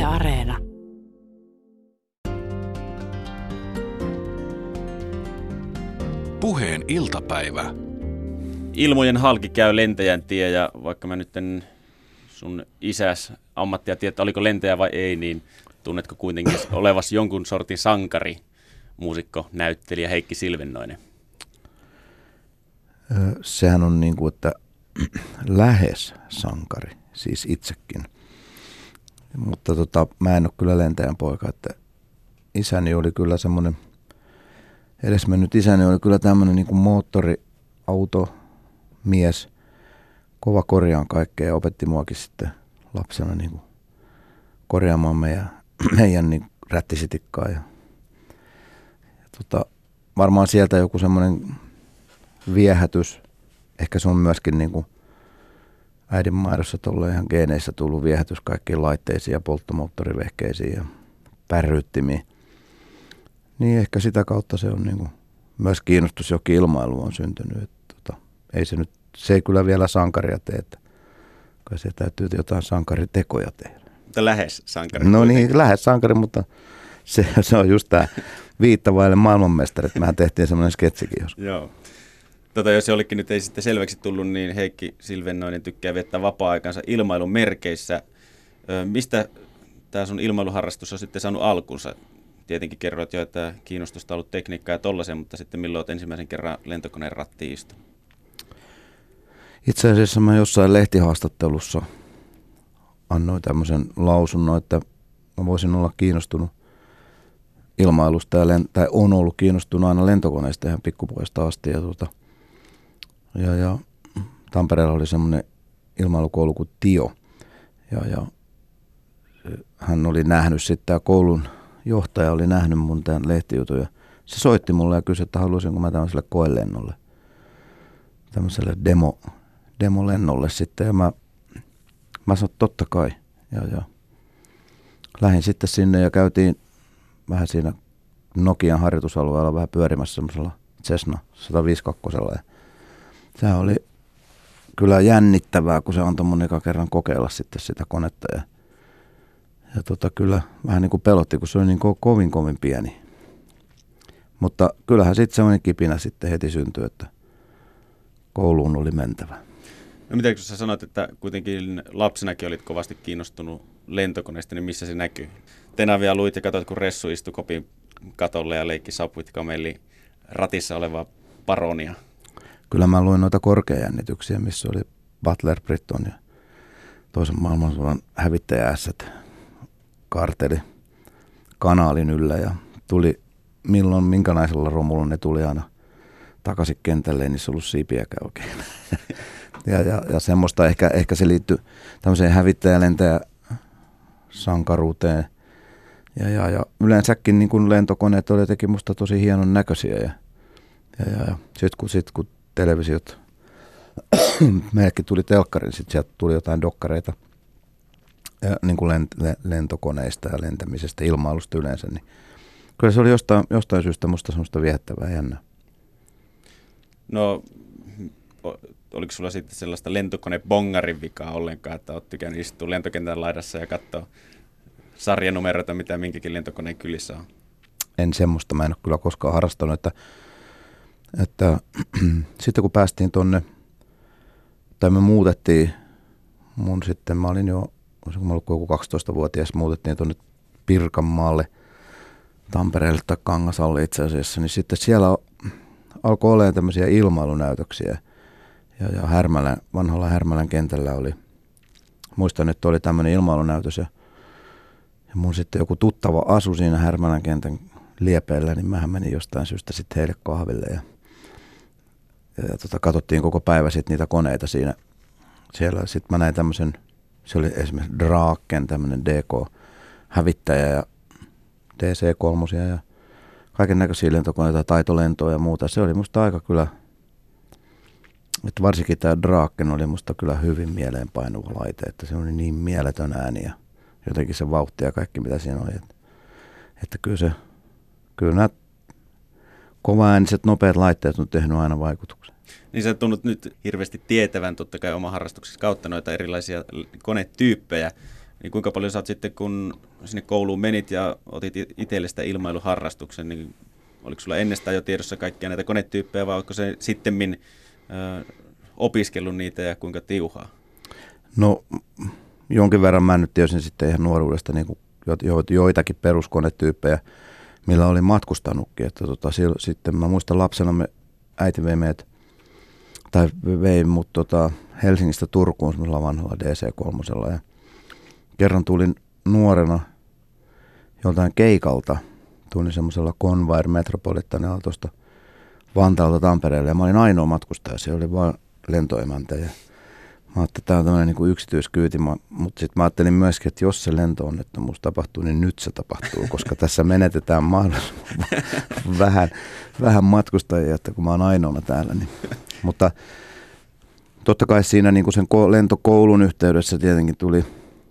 Areena. Puheen iltapäivä. Ilmojen halki käy lentäjän tie, ja vaikka mä nyt sun isäs ammattia tiedä, että oliko lentäjä vai ei, niin tunnetko kuitenkin olevasi jonkun sortin sankari, muusikko, näyttelijä Heikki Silvennoinen? Sehän on niin kuin, että lähes sankari, siis itsekin. Mutta mä en ole kyllä lentäjän poika, että isäni oli kyllä semmoinen, edesmennyt isäni oli kyllä tämmöinen niin kuin moottoriautomies, kova korjaan kaikkea ja opetti muakin sitten lapsena niin kuin korjaamaan meidän niin rättisitikkaa. Ja varmaan sieltä joku semmoinen viehätys, ehkä se on myöskin niin kuin äidinmaidossa tuolla ihan geeneissä tullut viehätys kaikkiin laitteisiin ja polttomoottorivehkeisiin ja pärryyttimiin. Niin ehkä sitä kautta se on niin kuin myös kiinnostus jokin ilmailuun on syntynyt. Että se ei kyllä vielä sankaria tee, että kai se täytyy jotain sankaritekoja tehdä. Mutta lähes sankari. No niin, lähes sankari, mutta se on just tämä viittavaille maailmanmestarit. Mehän tehtiin semmoinen sketsikin joskus. Joo. Jos jollekin nyt ei sitten selväksi tullut, niin Heikki Silvennoinen tykkää viettää vapaa-aikansa ilmailun merkeissä. Mistä tämä sun ilmailuharrastus on sitten saanut alkunsa? Tietenkin kerroit jo, että kiinnostusta on ollut tekniikkaa ja tollaisen, mutta sitten milloin olet ensimmäisen kerran lentokoneen rattiin istunut? Itse asiassa mä jossain lehtihaastattelussa annoin tämmöisen lausunnon, että mä voisin olla kiinnostunut ilmailusta tai on ollut kiinnostunut aina lentokoneista ihan pikkupuolesta asti. Ja Tampereella oli semmoinen ilmailukoulu kuin TIO. Ja hän oli nähnyt sitten, tämä koulun johtaja oli nähnyt mun tämän lehtijutun. Ja se soitti mulle ja kysyi, että haluaisinko mä tämmöiselle koelennolle, tämmöiselle demolennolle sitten. Ja mä sanoin, totta kai. Ja lähdin sitten sinne ja käytiin vähän siinä Nokian harjoitusalueella vähän pyörimässä semmoisella Cessna 152. Ja sehän oli kyllä jännittävää, kun se antoi mun eka kerran kokeilla sitten sitä konetta. Ja kyllä vähän niin kuin pelotti, kun se oli niin kovin pieni. Mutta kyllähän sitten semmoinen kipinä sitten heti syntyi, että kouluun oli mentävä. No miten kun sä sanoit, että kuitenkin lapsenakin olit kovasti kiinnostunut lentokoneesta, niin missä se näkyy? Tenavia luit ja katsoit, kun Ressu istui kopin katolle ja leikki Sapuit Kamelli ratissa olevaa Paronia. Kyllä mä luin noita korkeajännityksiä, missä oli Butler, Britton ja toisen maailmansodan hävittäjäässät karteli kanaalin yllä ja tuli milloin minkälaisella romulla ne tuli aina takaisin kentälle, ei niissä ollut siipiäkään oikein. ja semmoista ehkä se liittyy tämmöiseen hävittäjälentäjäsankaruuteen. Ja yleensäkin niin kun lentokoneet oli jotenkin musta tosi hienon näköisiä. Ja sitten kun televisiot, meillekin tuli telkkarin, sitten sieltä tuli jotain dokkareita niin kuin lentokoneista ja lentämisestä, ilmailusta yleensä, niin kyllä se oli jostain syystä musta semmoista viehättävää jännää. No, oliko sulla sitten sellaista lentokone-bongarin vikaa ollenkaan, että olet tykännyt istua lentokentän laidassa ja katsoa sarjanumeroita, mitä minkäkin lentokoneen kylissä on? En semmoista, mä en ole kyllä koskaan harrastanut, että sitten kun päästiin tonne, tai me muutettiin, mä olin jo, olisiko mä ollut joku 12-vuotias, muutettiin tonne Pirkanmaalle, Tampereelle tai Kangasalle itse asiassa, niin sitten siellä alkoi olemaan tämmöisiä ilmailunäytöksiä. Ja vanhalla Härmälän kentällä oli, muistan, että oli tämmöinen ilmailunäytös ja mun sitten joku tuttava asui siinä Härmälän kentän liepeillä, niin mähän menin jostain syystä sitten heille kahville ja katsottiin koko päivä sitten niitä koneita siinä. Siellä sitten mä näin tämmöisen, se oli esimerkiksi Draken, tämmöinen DK-hävittäjä ja DC-3 ja kaiken näköisiä lentokoneita, taitolentoja ja muuta. Se oli musta aika kyllä, että varsinkin tämä Draken oli musta kyllä hyvin mieleenpainuva laite, että se oli niin mieletön ääni ja jotenkin se vauhti ja kaikki mitä siinä oli. Että kyllä nämä kovaääniset nopeat laitteet on tehnyt aina vaikutuksen. Niin sä tunnut nyt hirveästi tietävän totta kai oman harrastuksesi kautta noita erilaisia konetyyppejä. niin kuinka paljon sä oot sitten, kun sinne kouluun menit ja otit itselle sitä ilmailuharrastuksen, niin oliko sulla ennestään jo tiedossa kaikkia näitä konetyyppejä, vai oletko se sittemmin opiskellut niitä ja kuinka tiuhaa? No jonkin verran mä nyt tiesin sitten ihan nuoruudesta niin joitakin peruskonetyyppejä, millä olin matkustanutkin. Että sitten mä muistan lapsena äiti vei meidät, tai vei mut Helsingistä Turkuun semmoisella vanhalla DC-3. Ja kerran tulin nuorena joltain keikalta, tulin semmoisella Convair Metropolitanilla tuosta Vantaalta Tampereelle, ja mä olin ainoa matkustaja, se oli vaan lentoemäntä. Ja mä ajattelin, että tämä on tämmöinen niin kuin yksityiskyyti, mutta sitten mä ajattelin myöskin, että jos se lentoonnettomuus tapahtuu, niin nyt se tapahtuu, koska tässä menetetään mahdollisimman vähän matkustajia, että kun mä oon ainoana täällä. Niin. Mutta totta kai siinä niin kuin sen lentokoulun yhteydessä tietenkin tuli,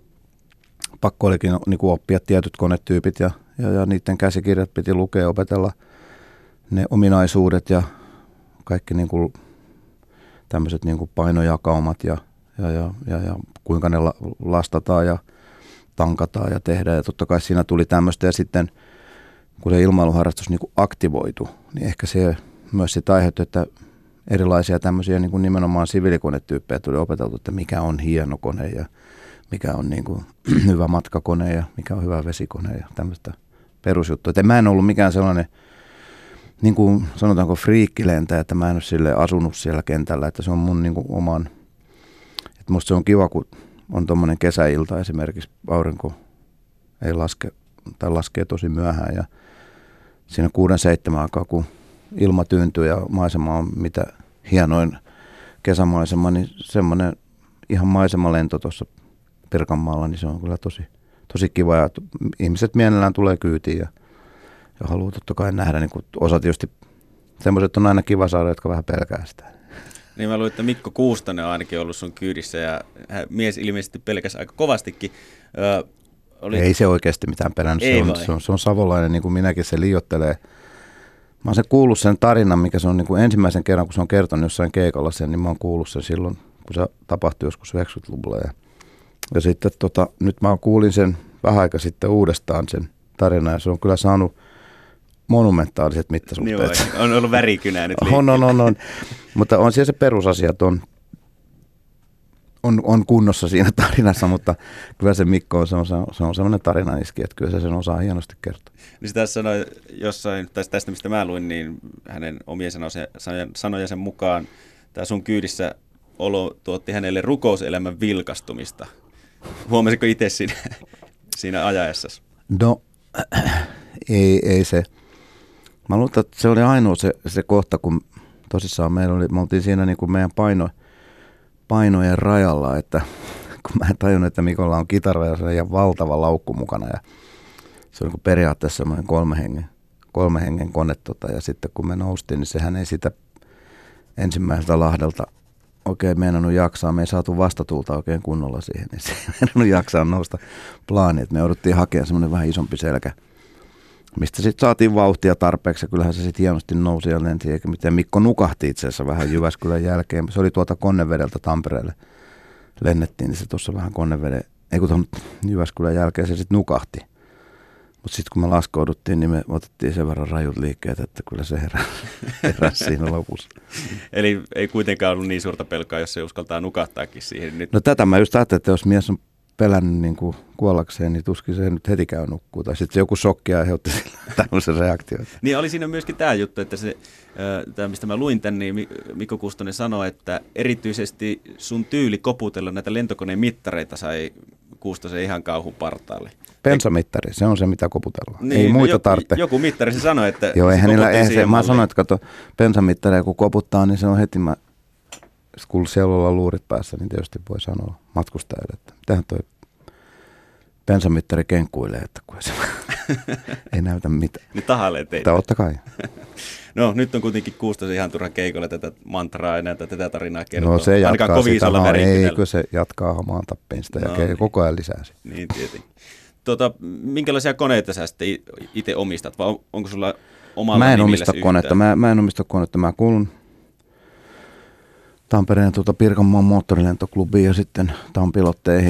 pakko olikin niin kuin oppia tietyt konetyypit ja niiden käsikirjat piti lukea, opetella ne ominaisuudet ja kaikki niin kuin tämmöiset niin kuin painojakaumat ja kuinka ne lastataan ja tankataan ja tehdään. Ja totta kai siinä tuli tämmöistä, ja sitten kun se ilmailuharrastus niin kuin aktivoitu, niin ehkä se myös sitä aiheutti, että erilaisia tämmöisiä niin kuin nimenomaan siviilikonetyyppejä tuli opeteltu, että mikä on hieno kone ja mikä on niin kuin hyvä matkakone ja mikä on hyvä vesikone ja tämmöistä perusjuttua. Että mä en ollut mikään sellainen, niin kuin sanotaanko friikkilentäjä, että mä en ole sille asunut siellä kentällä, että se on mun niin kuin oman, että musta se on kiva, kun on tommonen kesäilta esimerkiksi, aurinko ei laske tai laskee tosi myöhään ja siinä 6-7 aikaa, kun ilma tyyntyy ja maisema on mitä hienoin kesämaisema, niin semmoinen ihan maisemalento tuossa Pirkanmaalla, niin se on kyllä tosi kiva ja ihmiset mielellään tulee kyytiin ja haluaa totta kai nähdä, niin kuin osa tietysti, semmoiset on aina kiva saada, jotka vähän pelkää sitä. Niin mä luulen, että Mikko Kuustonen on ainakin ollut sun kyydissä ja mies ilmeisesti pelkäsi aika kovastikin. Ei se oikeasti mitään pelännyt, se on savolainen, niin kuin minäkin, se liioittelee. Mä oon sen kuullut sen tarinan, mikä se on niin kuin ensimmäisen kerran, kun se on kertonut jossain keikalla sen, niin mä oon kuullut sen silloin, kun se tapahtui joskus 90-luvulla. Ja sitten nyt mä kuulin sen vähän aika sitten uudestaan sen tarinan, ja se on kyllä saanut monumentaaliset mittasuhteet. Niin on ollut värikynää nyt on. Mutta on siellä se perusasia, että on kunnossa siinä tarinassa, mutta kyllä se Mikko se on sellainen tarinaniski, että kyllä se sen osaa hienosti kertoa. Niin sitä sanoi jossain, tai tästä mistä mä luin, niin hänen omien sanojensa mukaan tämä sun kyydissä olo tuotti hänelle rukouselämän vilkastumista. Huomasitko itse siinä ajaessasi? No, ei se. Mä luulen, että se oli ainoa se kohta, kun tosissaan me oltiin siinä niin kuin meidän painojen rajalla, että kun mä en tajunnut, että Mikolla on kitara ja se on valtava laukku mukana ja se on niin periaatteessa semmoinen kolme hengen kone ja sitten kun me noustiin, niin sehän ei sitä ensimmäiseltä lahdelta oikein meinannut jaksaa, me ei saatu vastatuulta oikein kunnolla siihen, niin se ei meinannut jaksaa nousta plaaniin, että me jouduttiin hakemaan semmoinen vähän isompi selkä, mistä sitten saatiin vauhtia tarpeeksi ja kyllähän se sitten hienosti nousi ja lenti, eikä mitään. Mikko nukahti itse asiassa vähän Jyväskylän jälkeen, se oli tuolta Konnevedeltä Tampereelle lennettiin, niin se tuossa vähän tuon Jyväskylän jälkeen se sitten nukahti. Mutta sitten kun me laskouduttiin, niin me otettiin sen verran rajut liikkeet, että kyllä se heräsi siinä lopussa. Eli ei kuitenkaan ollut niin suurta pelkoa, jos se uskaltaa nukahtaakin siihen nyt. No tätä mä just ajattelin, että jos mies on pelännyt niin kuin kuollakseen, niin tuskin se nyt heti käy nukkuu. Tai sitten joku shokki aiheutti tämmöisen reaktion. Niin oli siinä myöskin tämä juttu, että tämä mistä mä luin tämän, niin Mikko Kuustonen sanoi, että erityisesti sun tyyli koputella näitä lentokoneen mittareita sai Kuustosen ihan kauhun partaalle. Bensamittari, se on se mitä koputellaan. Niin, ei muita tarvitse. Joku mittari se sanoi, että joo, mä sanoin, että kato, bensamittaria kun koputtaa, niin se on heti, kun siellä ollaan luurit päässä, niin tietysti voi sanoa matkustajalle, että mitähän toi bensamittari kenkkuilee, että kun se ei näytä mitään. Niin tahailee teitä. Totta kai. No nyt on kuitenkin Kuustosen ihan turha keikolla tätä mantraa enää tätä tarinaa kertoa. No se jatkaa sitä, eikö se jatkaa hamaan tappiin sitä ja koko ajan lisää sitä. Niin tietenkin. Minkälaisia koneita sä sitten itse omistat, vai onko sulla omalla Mä en omista konetta, mä en omista konetta, mä kuulun Tampereen Pirkanmaan moottorilentoklubiin ja sitten Tampilotteihin ja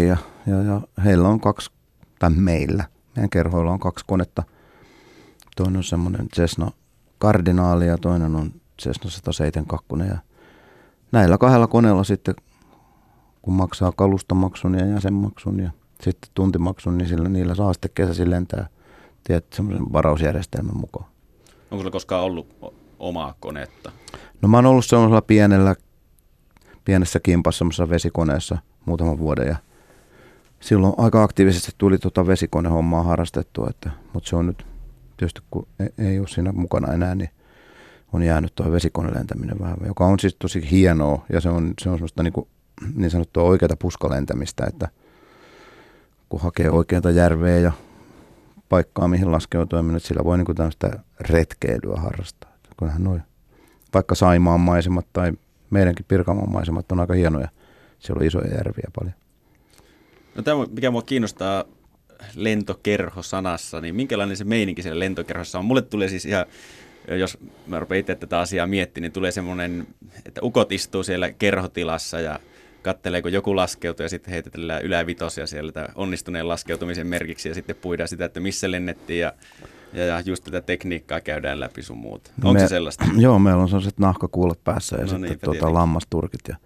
ja heillä on meidän kerhoilla on 2 konetta. Toinen on semmoinen Cessna Cardinali ja toinen on Cessna 172. Ja näillä 2 koneella sitten, kun maksaa kalustomaksun ja jäsenmaksun ja sitten tuntimaksun, niin niillä saa sitten kesäisin lentää semmoisen varausjärjestelmän mukaan. Onko sulla koskaan ollut omaa konetta? No mä oon ollut semmoisella pienessä kimpassa semmoisessa vesikoneessa muutaman vuoden ja silloin aika aktiivisesti tuli vesikonehommaa harrastettua, mutta se on nyt tietysti kun ei ole siinä mukana enää, niin on jäänyt tuo vesikonelentäminen vähän, joka on siis tosi hienoa ja se on semmoista niin sanottua oikeata puskalentämistä, että kun hakee oikeata järveä ja paikkaa, mihin laskeutua, niin sillä voi tämmöistä retkeilyä harrastaa. Kyllähän noi, vaikka Saimaan maisemat tai meidänkin Pirkanmaan maisemat on aika hienoja. Siellä on isoja järviä paljon. No tämä, mikä mua kiinnostaa lentokerho-sanassa, niin minkälainen se meininki siellä lentokerhossa on? Mulle tulee siis ihan, jos mä rupean itse tätä asiaa miettimään, niin tulee semmoinen, että ukot istuu siellä kerhotilassa ja kattelee, kun joku laskeutuu ja sitten heitetellään ylävitosia sieltä onnistuneen laskeutumisen merkiksi ja sitten puidaan sitä, että missä lennettiin ja just tätä tekniikkaa käydään läpi sun muuta. Onko se sellaista? Joo, meillä on sellaiset nahkakuulat päässä ja no sitten lammasturkit. Ja.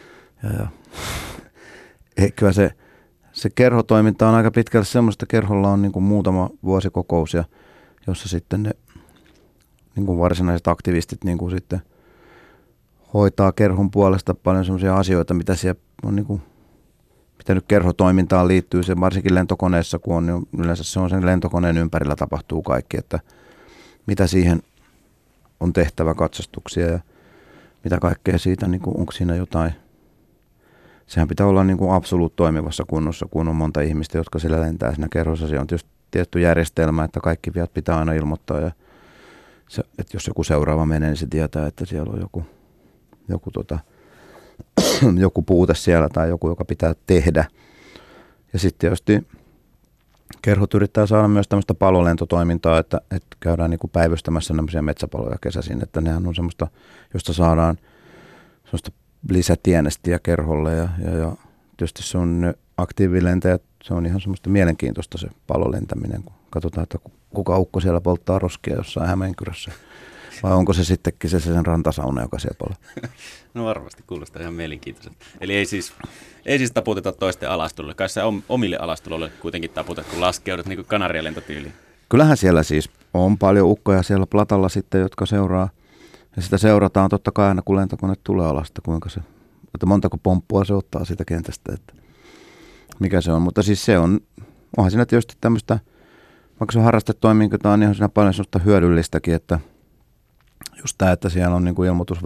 Kyllä se kerhotoiminta on aika pitkälle semmoista, kerholla on muutama vuosikokous, ja jossa sitten ne varsinaiset aktivistit sitten hoitaa kerhon puolesta paljon semmoisia asioita, mitä siellä on mitä nyt kerhotoimintaan liittyy, se varsinkin lentokoneessa, kun on, niin yleensä se on sen lentokoneen ympärillä tapahtuu kaikki, että mitä siihen on tehtävä katsastuksia ja mitä kaikkea siitä, onko siinä jotain. Sehän pitää olla absoluut toimivassa kunnossa, kun on monta ihmistä, jotka siellä lentää siinä kerhossa. Se on tietty järjestelmä, että kaikki viat pitää aina ilmoittaa ja että jos joku seuraava menee, niin se tietää, että siellä on joku puute siellä tai joku, joka pitää tehdä. Ja sitten tietysti kerhot yrittää saada myös tämmöistä palolentotoimintaa, että käydään päivystämässä tämmöisiä metsäpaloja kesäisin, että nehän on semmoista, josta saadaan semmoista lisätienestiä kerholle ja tietysti se on aktiivilentäjät, se on ihan semmoista mielenkiintoista se palolentäminen, kun katsotaan, että kuka ukko siellä polttaa roskia jossain Hämeenkyrössä. Vai onko se sittenkin se sen rantasauna, joka siellä palaa? No varmasti, kuulostaa ihan mielenkiintoiselta. Eli ei siis taputeta toisten alastulolle. Kai sä omille alastulolle kuitenkin taputat, kun laskeudut niin kuin Kanarialentotyyliin. Kyllähän siellä siis on paljon ukkoja siellä platalla sitten, jotka seuraa. Ja sitä seurataan totta kai aina, kun lentokone tulee alasta, että montako pomppua se ottaa siitä kentästä, että mikä se on. Mutta siis onhan siinä tietysti tämmöistä, vaikka se on harrastetoimintaa, niin on siinä paljon sellaista hyödyllistäkin, että just tämä, että siellä on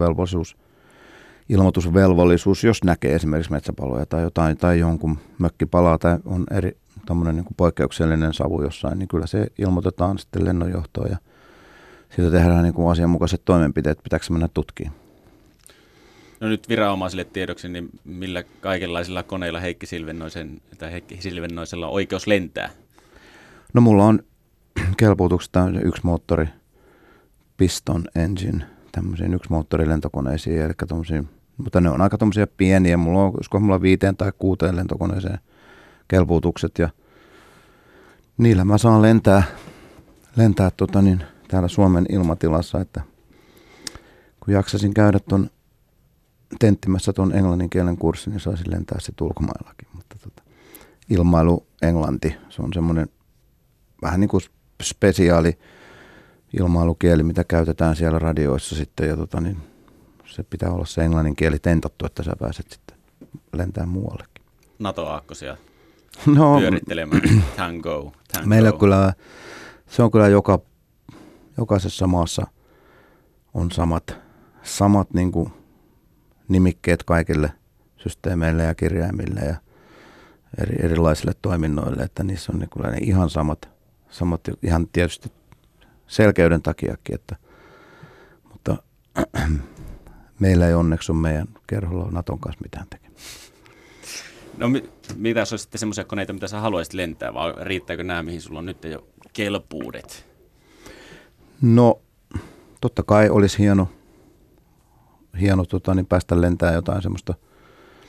ilmoitusvelvollisuus, jos näkee esimerkiksi metsäpaloja tai jotain, tai jonkun mökki palaa tai on eri tommoinen poikkeuksellinen savu jossain, niin kyllä se ilmoitetaan sitten lennonjohtoon ja siitä tehdään asianmukaiset toimenpiteet, pitääkö mennä tutkimaan. No nyt viranomaisille tiedoksi, niin millä kaikenlaisilla koneilla Heikki Silvennoisella on oikeus lentää? No mulla on kelpuutuksesta yksi moottori, piston engine, tämmöisiin yksi moottorilentokoneisiin, eli mutta ne on aika tommosia pieniä, mulla on 5 tai 6 lentokoneeseen kelpuutukset ja niillä mä saan lentää täällä Suomen ilmatilassa, että kun jaksasin käydä tenttimässä tuon englannin kielen kurssin, niin saisin lentää sitten ulkomaillakin, mutta ilmailu englanti, se on semmoinen vähän niin kuin spesiaali ilmailukieli, mitä käytetään siellä radioissa sitten, ja se pitää olla se englannin kieli tentattu, että sä pääset sitten lentämään muuallekin. NATO-aakkosia pyörittelemään, tango. Meillä kyllä, se on kyllä jokaisessa maassa on samat nimikkeet kaikille systeemeille ja kirjaimille ja erilaisille toiminnoille, että niissä on kyllä ne ihan samat ihan tietysti selkeyden takiakin, mutta meillä ei onneksi ole meidän kerholla Naton kanssa mitään tekemistä. No mitä olisi sitten semmoisia koneita, mitä sä haluaisit lentää, vai riittääkö nämä, mihin sulla on nyt jo kelpuudet? No totta kai olisi hieno päästä lentämään jotain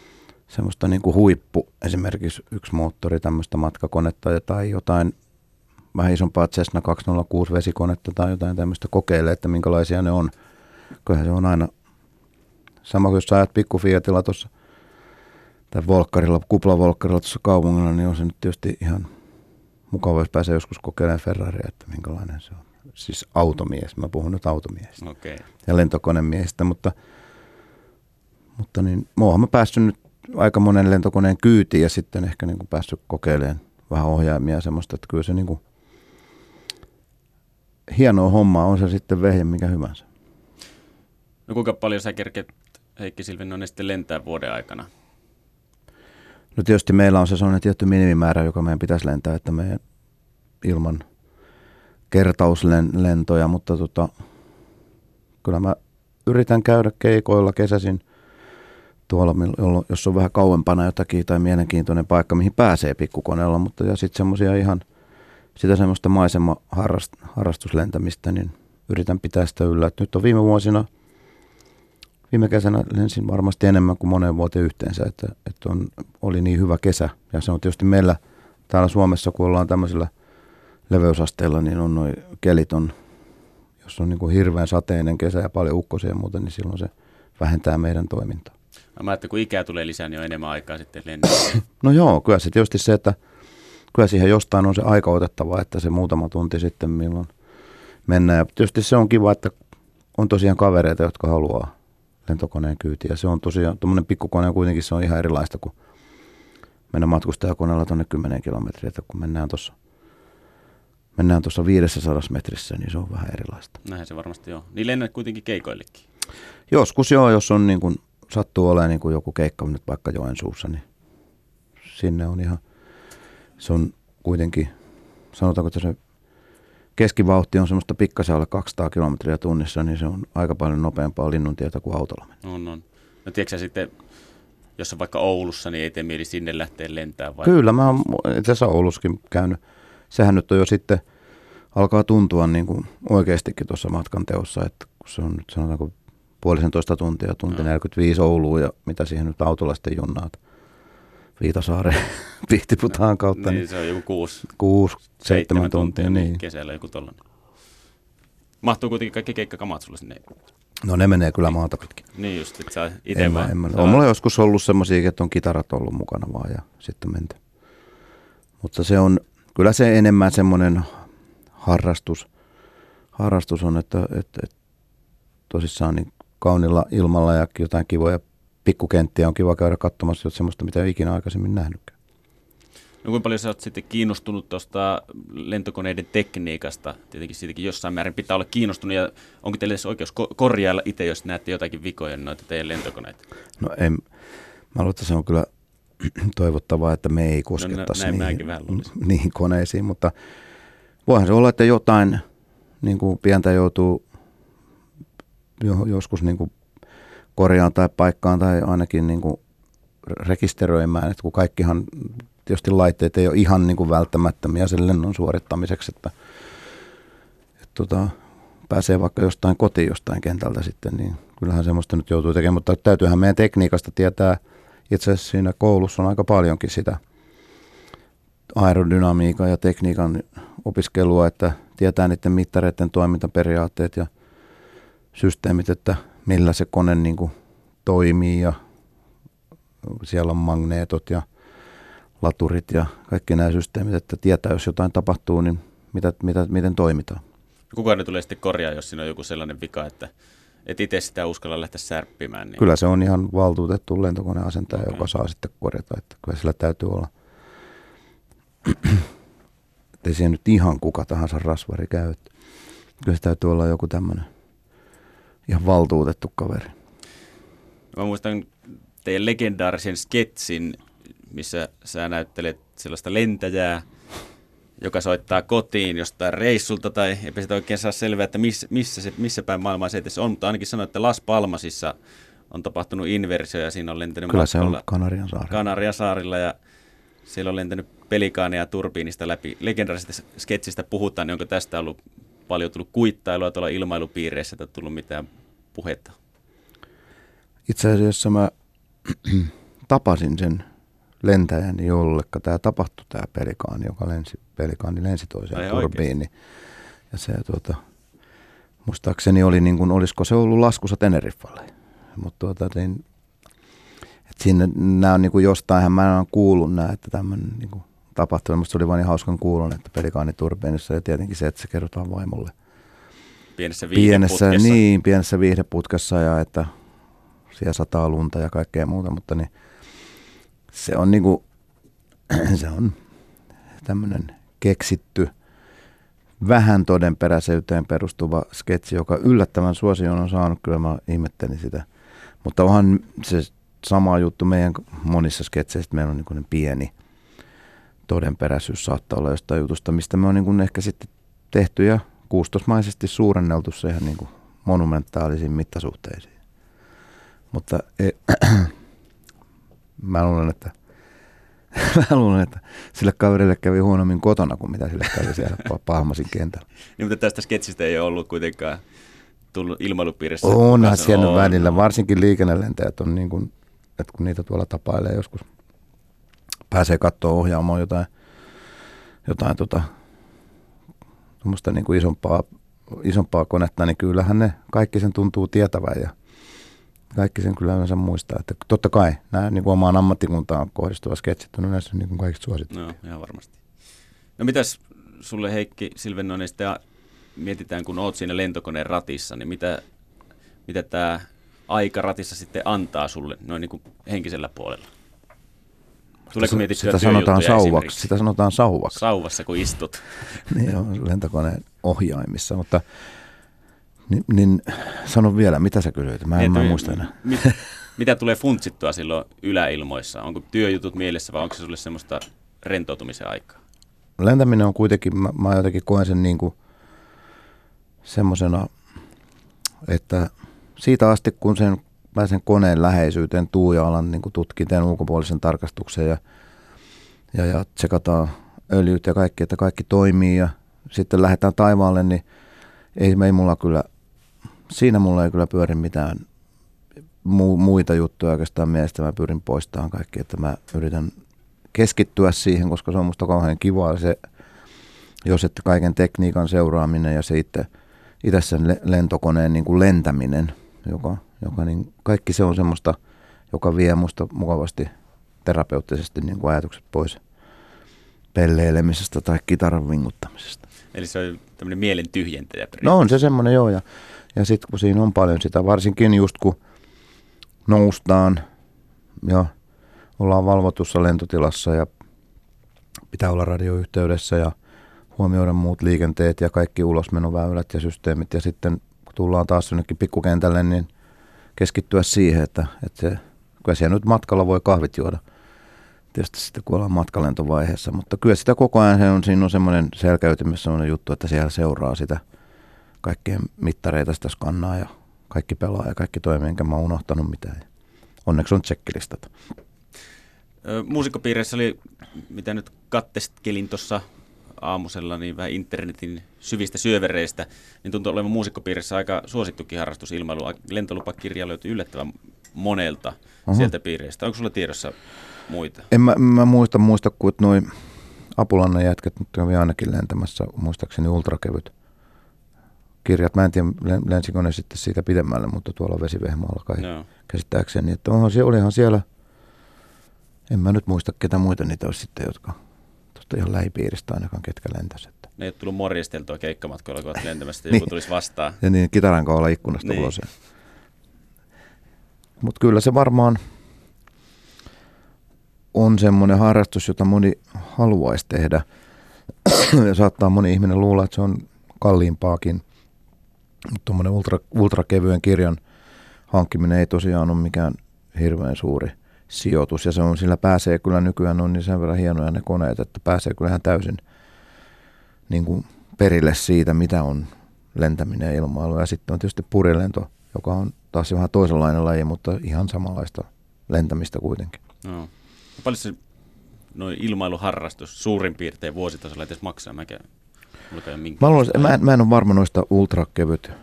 semmoista niin kuin huippu, esimerkiksi yksi moottori, tämmöistä matkakonetta tai jotain vähän isompaa Cessna 206 vesikonetta tai jotain tämmöistä kokeilee, että minkälaisia ne on. Kyllähän se on aina sama kuin jos sä ajat pikku Fiatilla tuossa tai Volkkarilla, kuplavolkkarilla tuossa kaupungilla, niin on se nyt tietysti ihan mukava, jos pääsee joskus kokeilemaan Ferraria, että minkälainen se on. Siis automies, mä puhun nyt automiestä ja lentokonemiehistä, mutta niin mä päässyt nyt aika monen lentokoneen kyytiin ja sitten ehkä niin kuin päässyt kokeilemaan vähän ohjaimia ja semmoista, että kyllä se niin kuin hienoa hommaa on se sitten vehje mikä hyvänsä. No kuinka paljon sä kerket, Heikki Silvennoinen, sitten lentää vuoden aikana? No tietysti meillä on se sellainen tietty minimimäärä, joka meidän pitäisi lentää, että meidän ilman kertauslentoja, mutta kyllä mä yritän käydä keikoilla kesäisin tuolla, jos on vähän kauempana jotakin tai mielenkiintoinen paikka, mihin pääsee pikkukoneella, mutta ja sitten semmoisia ihan sitä semmoista maisema-harrastuslentämistä, niin yritän pitää sitä yllä. Et nyt on viime kesänä lensin varmasti enemmän kuin moneen vuoteen yhteensä, että oli niin hyvä kesä. Ja se on tietysti meillä täällä Suomessa, kun ollaan tämmöisillä leveysasteilla, niin on noi kelit on, jos on niin kuin hirveän sateinen kesä ja paljon ukkosia ja muuta, niin silloin se vähentää meidän toimintaa. Mä ajattelin, kun ikää tulee lisää, niin on enemmän aikaa sitten lennellä. No joo, kyllä se tietysti se, että kyllä siihen jostain on se aika otettava, että se muutama tunti sitten milloin mennään. Ja tietysti se on kiva, että on tosiaan kavereita, jotka haluaa lentokoneen kyytiin. Ja se on tosiaan, tuommoinen pikkukone kuitenkin se on ihan erilaista kuin mennä matkustajakoneella tuonne 10 kilometriä. Että kun mennään tuossa 500 metrissä, niin se on vähän erilaista. Näin se varmasti on. Niin lennät kuitenkin keikoillekin? Joskus joo, jos on niin kuin, sattuu olemaan niin kuin joku keikka nyt vaikka Joensuussa, niin sinne on ihan, se on kuitenkin, sanotaanko, että se keskivauhti on semmoista pikkasen alle 200 kilometriä tunnissa, niin se on aika paljon nopeampaa linnuntietä kuin autolla mennä. On. No tiedätkö sä sitten, jos on vaikka Oulussa, niin ei tee mieli sinne lähteä lentämään vai? Kyllä, mä oon itse asiassa Oulussakin käynyt. Sehän nyt on jo sitten, alkaa tuntua niin kuin oikeastikin tuossa matkan teossa, että kun se on nyt sanotaanko 1,5 tuntia, tunti 45 Ouluun ja mitä siihen nyt autolla sitten junnaat. Viitasaareen Pihtiputaan kautta. Niin se on joku 6-7 tuntia. Niin. Kesällä joku tollainen. Mahtuu kuitenkin kaikki keikkakamat sulle sinne? No ne menee kyllä maata pitkin. Niin just, että sä itse vaan. On mulla joskus ollut semmoisia, että on kitarat ollut mukana vaan ja sitten menty. Mutta se on, kyllä se enemmän semmoinen harrastus on, että tosissaan niin kaunilla ilmalla ja jotain kivoja pikkukenttiä on kiva käydä katsomassa semmoista, mitä ei ikinä aikaisemmin nähnytkään. No kuinka paljon sä oot sitten kiinnostunut tuosta lentokoneiden tekniikasta? Tietenkin siitäkin jossain määrin pitää olla kiinnostunut. Ja onko teille oikeus korjailla itse, jos näette jotakin vikoja noita teidän lentokoneita? No en. Mä luulen, että se on kyllä toivottavaa, että me ei koskettaisi niihin koneisiin. Mutta voihan se olla, että jotain niin kuin pientä joutuu joskus niin kuin korjaan tai paikkaan tai ainakin niin kuin rekisteröimään, että kun kaikkihan tietysti laitteet ei ole ihan niin kuin välttämättömiä sen lennon suorittamiseksi, että pääsee vaikka jostain kotiin jostain kentältä sitten, niin kyllähän semmoista nyt joutuu tekemään, mutta täytyyhän meidän tekniikasta tietää, itse asiassa siinä koulussa on aika paljonkin sitä aerodynamiikan ja tekniikan opiskelua, että tietää niiden mittareiden toimintaperiaatteet ja systeemit, että millä se kone niin kuin toimii ja siellä on magneetot ja laturit ja kaikki nämä systeemit, että tietää, jos jotain tapahtuu, niin miten toimitaan. Kuka ne tulee sitten korjaa, jos siinä on joku sellainen vika, että et itse sitä uskalla lähteä särppimään? Niin. Kyllä se on ihan valtuutettu lentokoneasentaja, joka saa sitten korjata, että kyllä sillä täytyy olla. Ettei siihen nyt ihan kuka tahansa rasvari käy. Kyllä se täytyy olla joku tämmöinen ihan valtuutettu kaveri. Mä muistan teidän legendaarisen sketsin, missä sä näyttelet sellaista lentäjää, joka soittaa kotiin jostain reissulta, tai eipä sitä oikein saa selvää, että missä päin maailmaa se edes on, mutta ainakin sanoi, että Las Palmasissa on tapahtunut inversio, ja siinä on lentänyt kyllä se on Kanariansaarilla, ja siellä on lentänyt pelikaaneja turbiinista läpi. Legendaarisesta sketsistä puhutaan, niin onko tästä ollut paljon tullut kuittailua tuolla ilmailupiireissä, että tullut mitään puhetta? Itse asiassa mä tapasin sen lentäjän, jollekka tämä tapahtui, tämä pelikaani, pelikaani lensi toiseen turbiiniin. Ja se muistaakseni oli niin kuin, olisiko se ollut laskussa Teneriffalle. Mutta sinne nämä on niin kuin jostain, mä en ole kuullut nämä, että tämmöinen niin kuin tapahtui. Musta oli vain niin hauskan kuulun, että pelikaani turbiinissa ja tietenkin se, että se kerrotaan vaimolle. Pienessä viihdeputkessa ja että siellä sataa lunta ja kaikkea muuta, mutta niin se on niinku, se on tämmöinen keksitty, vähän todenperäisyyteen perustuva sketsi, joka yllättävän suosion on saanut, kyllä mä ihmettelin sitä. Mutta onhan se sama juttu meidän monissa sketseistä, meillä on niin pieni todenperäisyys saattaa olla jostain jutusta, mistä me on niin ehkä sitten tehty ja kuustosmaisesti suurenneltu se ihan niin kuin monumentaalisiin mittasuhteisiin. Mutta mä luulen, että sille kaverille kävi huonommin kotona kuin mitä sille kävi siellä Pahmasin kentällä. Niin, mutta tästä sketsistä ei ole ollut kuitenkaan tullut ilmailupiirissä. Onhan siellä välillä, varsinkin liikennelentäjät on niin kuin, että kun niitä tuolla tapailee joskus, pääsee katsoa ohjaamaan jotain tuommoista niin kuin isompaa konetta, niin kyllähän ne kaikki sen tuntuu tietävän ja kaikki sen kyllä yleensä muistaa. Että totta kai nämä niin kuin omaan ammattikuntaan kohdistuva sketsit on yleensä niin kuin kaikista suosittu. No, ihan varmasti. No mitäs sulle Heikki Silvennoinen sitten mietitään, kun oot siinä lentokoneen ratissa, niin mitä tämä aika ratissa sitten antaa sulle noin niin kuin henkisellä puolella? Tuleeko mietittyä työjuttuja esimerkiksi? Sitä sanotaan sauvaksi. Sauvassa, kun istut. Niin on lentokoneen ohjaimissa, mutta niin sano vielä, mitä sä kysyit? Mä en muista enää. Mitä tulee funtsittua silloin yläilmoissa? Onko työjutut mielessä vai onko se sulle semmoista rentoutumisen aikaa? Lentäminen on kuitenkin, mä jotenkin koen sen niin kuin semmosena, että siitä asti kun pääsen koneen läheisyyteen, tuuja-alan niin tutkin, teen ulkopuolisen tarkastuksen ja tsekataan öljyt ja kaikki, että kaikki toimii ja sitten lähdetään taivaalle, niin ei mulla kyllä, siinä mulla ei kyllä pyöri mitään muita juttuja oikeastaan mielestä. Mä pyrin poistamaan kaikki, että mä yritän keskittyä siihen, koska se on musta kauhean kivaa se, jos että kaiken tekniikan seuraaminen ja se itse sen lentokoneen niin kuin lentäminen, joka niin kaikki se on semmoista, joka vie musta mukavasti terapeuttisesti niin kuin ajatukset pois pelleilemisestä tai kitaran vinguttamisesta. Eli se on tämmöinen mielen tyhjentäjä. No on se semmoinen joo, ja sitten kun siinä on paljon sitä, varsinkin just kun noustaan ja ollaan valvotussa lentotilassa ja pitää olla radioyhteydessä ja huomioida muut liikenteet ja kaikki ulosmenoväylät ja systeemit ja sitten kun tullaan taas jonnekin pikkukentälle, niin keskittyä siihen, että kyllä siellä nyt matkalla voi kahvit juoda. Tietysti sitten kun ollaan matkalentovaiheessa, mutta kyllä sitä koko ajan siinä on semmoinen selkäytimessä semmoinen juttu, että siellä seuraa sitä kaikkien mittareita, sitä skannaa ja kaikki pelaa ja kaikki toimii, enkä mä oon unohtanut mitään. Onneksi on tsekkilistat. Muusikkopiireissä oli, mitä nyt katteskelin tuossa aamusella, niin vähän internetin syvistä syövereistä, niin tuntuu olevan muusikkopiirissä aika suosittukin harrastus ilmailu. Lentolupakirja löytyy yllättävän monelta sieltä piireistä. Onko sulla tiedossa muita? En mä muista kuin noi Apulannan jätkät nyt kävi ainakin lentämässä, muistaakseni ultrakevyt kirjat. Mä en tiedä, lensikö ne sitten siitä pidemmälle, mutta tuolla Vesivehmaalla kai käsittääkseni. Että olihan siellä, en mä nyt muista ketä muita niitä olisi sitten, jotka tuosta ihan lähipiiristä ainakaan ketkä lentäisi. Ne ei ole tullut morjesteltua keikkamatkoilla, kun olet lentämässä, että joku tulisi vastaan. Ja niin, kitaran kohdalla ikkunasta ulos. Mutta kyllä se varmaan on semmoinen harrastus, jota moni haluaisi tehdä. Ja saattaa moni ihminen luulla, että se on kalliimpaakin. Mutta tuommoinen ultrakevyen kirjan hankkiminen ei tosiaan ole mikään hirveän suuri sijoitus. Ja sillä pääsee kyllä nykyään on niin sen verran hienoja ne koneet, että pääsee kyllä ihan täysin niin kuin perille siitä, mitä on lentäminen ja ilmailu. Ja sitten on tietysti purjelento, joka on taas vähän toisenlainen laji, mutta ihan samanlaista lentämistä kuitenkin. No. Paljon se noin ilmailuharrastus suurin piirtein vuositasolla edes maksaa? Mä en ole varma noista ultrakevyt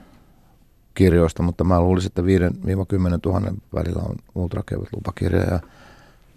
kirjoista, mutta mä luulisin, että 5 000–10 000 välillä on ultrakevyt lupakirja. Ja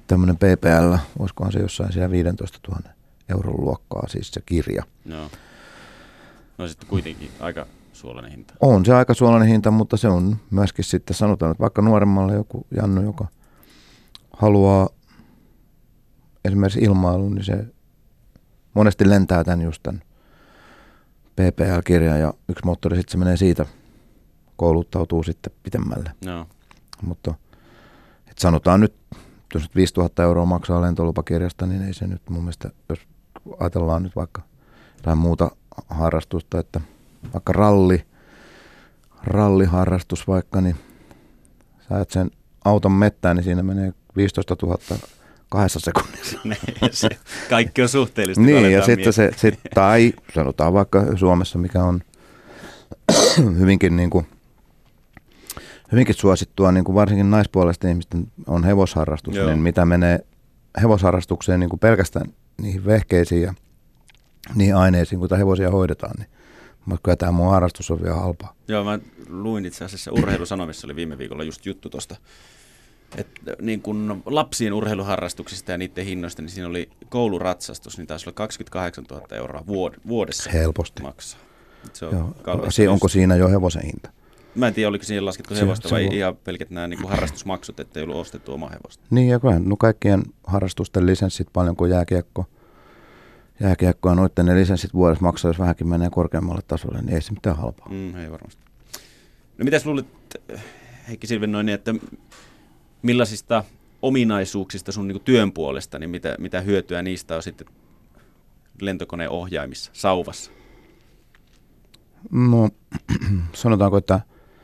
tämmöinen PPL, olisikohan se jossain siellä 15 000 euron luokkaa, siis se kirja. No sitten kuitenkin aika suolainen hinta. On se aika suolainen hinta, mutta se on myöskin sitten sanotaan, että vaikka nuoremmalle joku Jannu, joka haluaa esimerkiksi ilmailun, niin se monesti lentää just tämän PPL-kirjan ja yksi moottori sitten se menee siitä, kouluttautuu sitten pitemmälle. No. Mutta sanotaan nyt, jos nyt 5 000 euroa maksaa lentolupakirjasta, niin ei se nyt mun mielestä, jos ajatellaan nyt vaikka jotain muuta harrastusta, että vaikka ralliharrastus vaikka, niin sä ajat sen auton mettään, niin siinä menee 15 000 2 sekunnissa. Kaikki on suhteellista. Niin, ja sitten tai sanotaan vaikka Suomessa, mikä on hyvinkin suosittua, niin kuin varsinkin naispuolisten ihmisten on hevosharrastus, niin mitä menee hevosharrastukseen niin kuin pelkästään niihin vehkeisiin ja niihin aineisiin, kun hevosia hoidetaan, niin kyllä tämä mun harrastus on vielä halpaa. Joo, mä luin itse asiassa Urheilusanomissa, oli viime viikolla just juttu tuosta, että niin kun lapsien urheiluharrastuksista ja niiden hinnoista, niin siinä oli kouluratsastus, niin taisi olla 28 000 euroa vuodessa. Helposti. Maksaa. Se on onko siinä jo hevosen hinta? Mä en tiedä, oliko siihen laskettu hevosta vai ihan pelkät nämä niin harrastusmaksut, ettei ollut ostettu omaa hevosta. Niin, ja kyllä kaikkien harrastusten lisenssit paljon kuin jääkiekko ja noitten ne lisenssit vuodessa maksaa, jos vähänkin menee korkeammalle tasolle, niin ei se mitään halpaa. Ei varmasti. No mitäs luulit, Heikki Silvennoinen, että millaisista ominaisuuksista sun niin työn puolesta, niin mitä hyötyä niistä on sitten lentokoneen ohjaimissa, sauvassa? No, sanotaanko, että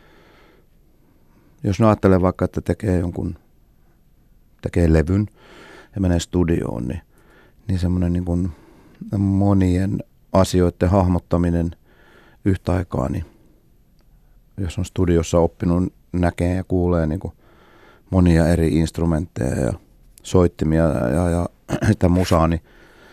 jos ajattelee vaikka, että tekee levyn ja menee studioon, niin semmoinen niin kuin monien asioiden hahmottaminen yhtä aikaa, niin jos on studiossa oppinut, näkee ja kuulee niin kuin monia eri instrumentteja ja soittimia ja sitä musaa, niin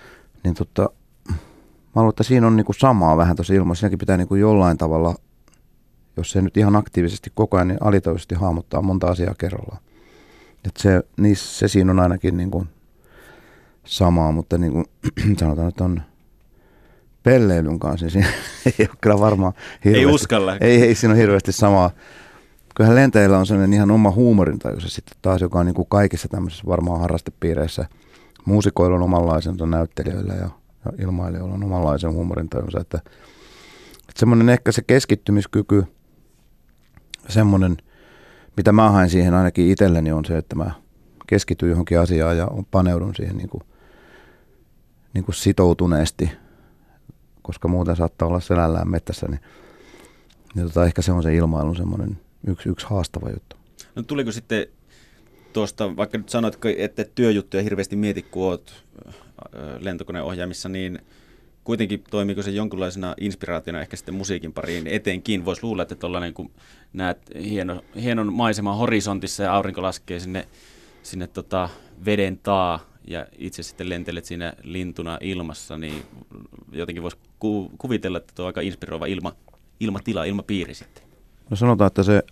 mä luulen, että siinä on niin kuin samaa vähän tuossa ilmassa. Siinäkin pitää niin kuin jollain tavalla, jos se nyt ihan aktiivisesti koko ajan, niin alitajuisesti hahmottaa monta asiaa kerrallaan. Että se siinä on ainakin niin kuin samaa, mutta niin kuin sanotaan, että on pelleilyn kanssa, niin siinä ei ole kyllä varmaan hirveästi. Ei uskalla. Ei siinä ole hirveästi samaa. Kyllähän lentäjillä on sellainen ihan oma huumorintaju se sitten taas, joka on niin kuin kaikissa tämmöisissä varmaan harrastepiireissä. Muusikoilla on omanlaisensa, näyttelijöillä ja ilmailijoilla on omanlaisen huumorintajunsa. Että semmoinen ehkä se keskittymiskyky, semmoinen, mitä mä haen siihen ainakin itselleni on se, että mä keskityn johonkin asiaan ja paneudun siihen niin kuin sitoutuneesti, koska muuten saattaa olla selällään mettässä, niin ehkä se on se ilmailun semmoinen yksi haastava juttu. No tuliko sitten tuosta, vaikka nyt sanoit, että työjuttuja hirveästi mieti, kun olet lentokoneen ohjaamissa, niin kuitenkin toimiiko se jonkinlaisena inspiraationa ehkä sitten musiikin pariin etenkin? Voisi luulla, että tuollainen, kun näet hienon maiseman horisontissa ja aurinko laskee sinne veden taa ja itse sitten lentelet siinä lintuna ilmassa, niin jotenkin voisi kuvitella, että tuo on aika inspiroiva ilmatila, ilmapiiri sitten. No sanotaan, että se,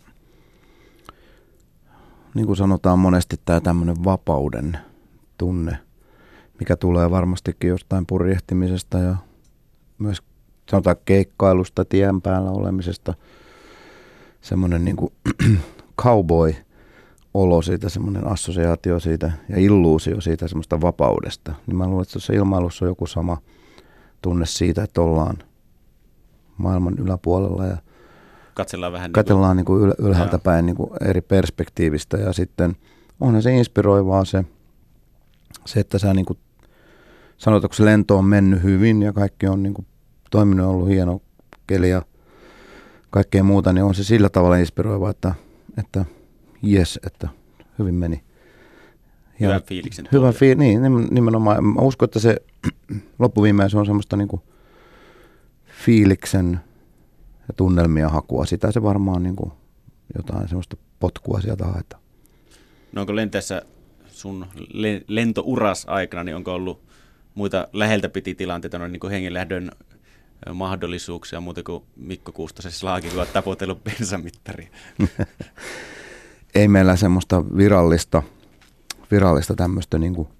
niin kuin sanotaan monesti, tämä tämmöinen vapauden tunne, mikä tulee varmastikin jostain purjehtimisesta ja myös sanotaan keikkailusta, tien päällä olemisesta, semmoinen niin kuin cowboy-olo siitä, semmoinen assosiaatio siitä ja illuusio siitä semmoista vapaudesta. Niin mä luulen, että tuossa ilmailussa on joku sama tunne siitä, että ollaan maailman yläpuolella ja katsellaan niin kuin ylhäältä päin niin kuin eri perspektiivistä ja sitten onhan se inspiroivaa se että sä niin kuin sanotaan, kun se lento on mennyt hyvin ja kaikki on niin kuin toiminut, ollut hieno keli ja kaikkea muuta, niin on se sillä tavalla inspiroivaa, että jes, että hyvin meni. Hyvän fiiliksen. Niin, nimenomaan. Mä uskon, että se loppuviimein se on semmoista niin kuin fiiliksen ja tunnelmia hakua. Sitä se varmaan niin kuin jotain semmoista potkua sieltä haetaan. No onko lentäessä sun lentouras aikana, niin onko ollut muita läheltä piti tilanteita, niin kuin hengenlähdön mahdollisuuksia, muuten kuin Mikko Kuustosen slaagi, kun olet tapotellut bensamittaria? Ei meillä semmoista virallista virallista tämmöistä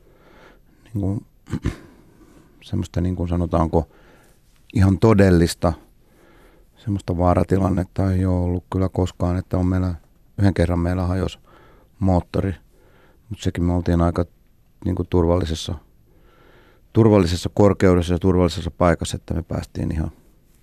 semmoista sanotaanko ihan todellista semmoista vaaratilannetta ei ole ollut kyllä koskaan, että on yhden kerran meillä hajosi moottori, mutta sekin me oltiin aika turvallisessa korkeudessa ja turvallisessa paikassa, että me päästiin ihan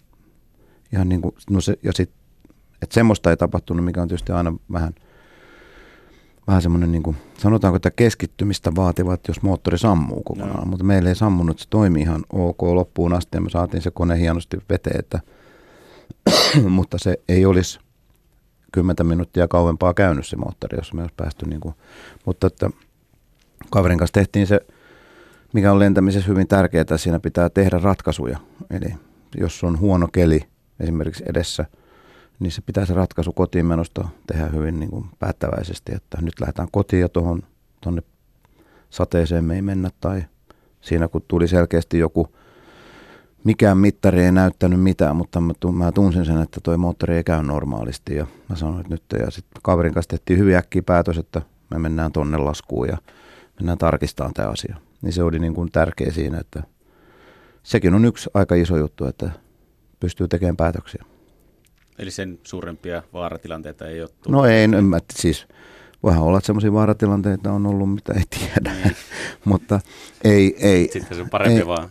että semmoista ei tapahtunut, mikä on tietysti aina vähän semmoinen, sanotaanko, että keskittymistä vaativat, jos moottori sammuu kokonaan, mutta meillä ei sammunut, se toimi ihan ok loppuun asti ja me saatiin se kone hienosti veteen, mutta se ei olisi 10 minuuttia kauempaa käynyt se moottori, jos me olisi päästy, mutta että kaverin kanssa tehtiin se, mikä on lentämisessä hyvin tärkeää, siinä pitää tehdä ratkaisuja, eli jos on huono keli esimerkiksi edessä, niin se pitää se ratkaisu kotiin menosta tehdä hyvin päättäväisesti, että nyt lähdetään kotiin ja tuonne sateeseen me ei mennä. Tai siinä kun tuli selkeästi mikään mittari ei näyttänyt mitään, mutta mä tunsin sen, että toi moottori ei käy normaalisti ja mä sanoin, että nyt. Ja sitten kaverin kanssa tehtiin hyvin äkkiä päätös, että me mennään tonne laskuun ja mennään tarkistamaan tämä asia. Niin se oli tärkeä siinä, että sekin on yksi aika iso juttu, että pystyy tekemään päätöksiä. Eli sen suurempia vaaratilanteita ei ole tullut? No ei, siis voihan olla, että semmoisia vaaratilanteita on ollut, mitä ei tiedä, niin. Mutta ei. Sitten se on parempi vaan.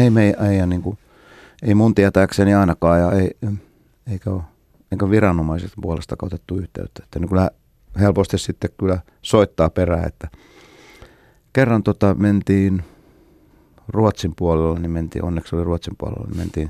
Ei mun tietääkseni ainakaan ja eikä viranomaiset puolesta otettu yhteyttä. Että kyllä helposti sitten kyllä soittaa perään, että kerran mentiin Ruotsin puolella, niin onneksi oli Ruotsin puolella, niin mentiin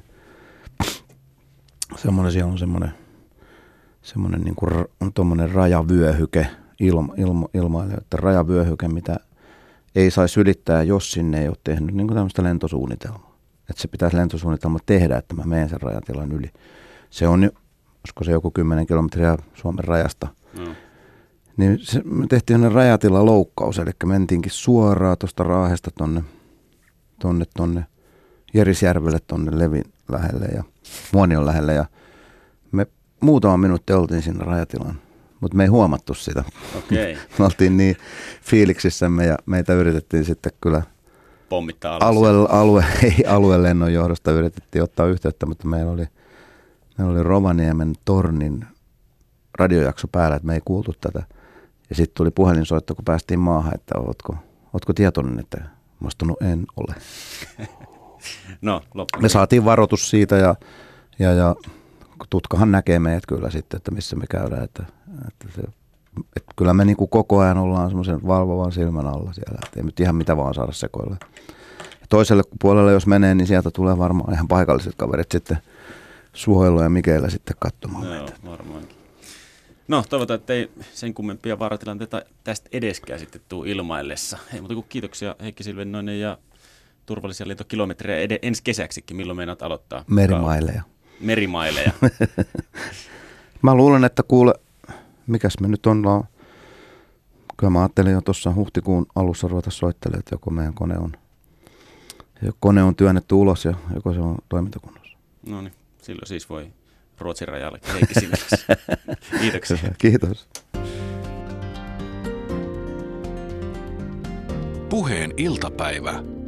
siellä on semmoinen on tuommoinen rajavyöhyke ilmaile, että rajavyöhyke, mitä ei saisi ylittää, jos sinne ei ole tehnyt tämmöistä lentosuunnitelmaa. Että se pitäisi lentosuunnitelma tehdä, että mä menen sen rajatilan yli. Se on, olisiko se joku 10 kilometriä Suomen rajasta. Niin me tehtiin sellainen rajatilaoukkaus, eli mentiinkin suoraan tuosta Raahesta tonne Jerisjärvelle, tonne Levin lähelle ja Muonion lähelle ja me muutama minuutti oltiin siinä rajatilan, mutta me ei huomattu sitä. Okay. Me oltiin niin fiiliksissämme ja meitä yritettiin sitten kyllä pommittaa alas. Aluelennon johdosta yritettiin ottaa yhteyttä, mutta meillä oli Rovaniemen tornin radiojakso päällä, että me ei kuultu tätä. Ja sitten tuli puhelinsoitto, kun päästiin maahan, että ootko tietoinen, että vastunut en ole. No, me saatiin varoitus siitä ja tutkahan näkee meidät kyllä sitten, että missä me käydään. Että kyllä me koko ajan ollaan semmoisen valvovan silmän alla siellä, että ei nyt ihan mitä vaan saada sekoilla. Ja toiselle puolelle jos menee, niin sieltä tulee varmaan ihan paikalliset kaverit sitten Suoilla ja Mikeillä sitten katsomaan meitä. Varmaankin. No, toivotaan, että ei sen kummempia vaaratilanteita tästä edeskään sitten tule ilmaillessa. Hei, mutta kiitoksia Heikki Silvennoinen ja turvallisia lentokilometrejä ensi kesäksikin. Milloin meinaat aloittaa? Merimaileja. Mä luulen, että mikäs me nyt ollaan. Kyllä mä ajattelin jo tuossa huhtikuun alussa ruveta soittelemaan, että joko meidän kone on työnnetty ulos ja joko se on toimintakunnossa. No niin, silloin siis voi Ruotsin rajalle Heikki Silvennoinen. Kiitoksia. Kiitos. Puheen iltapäivä.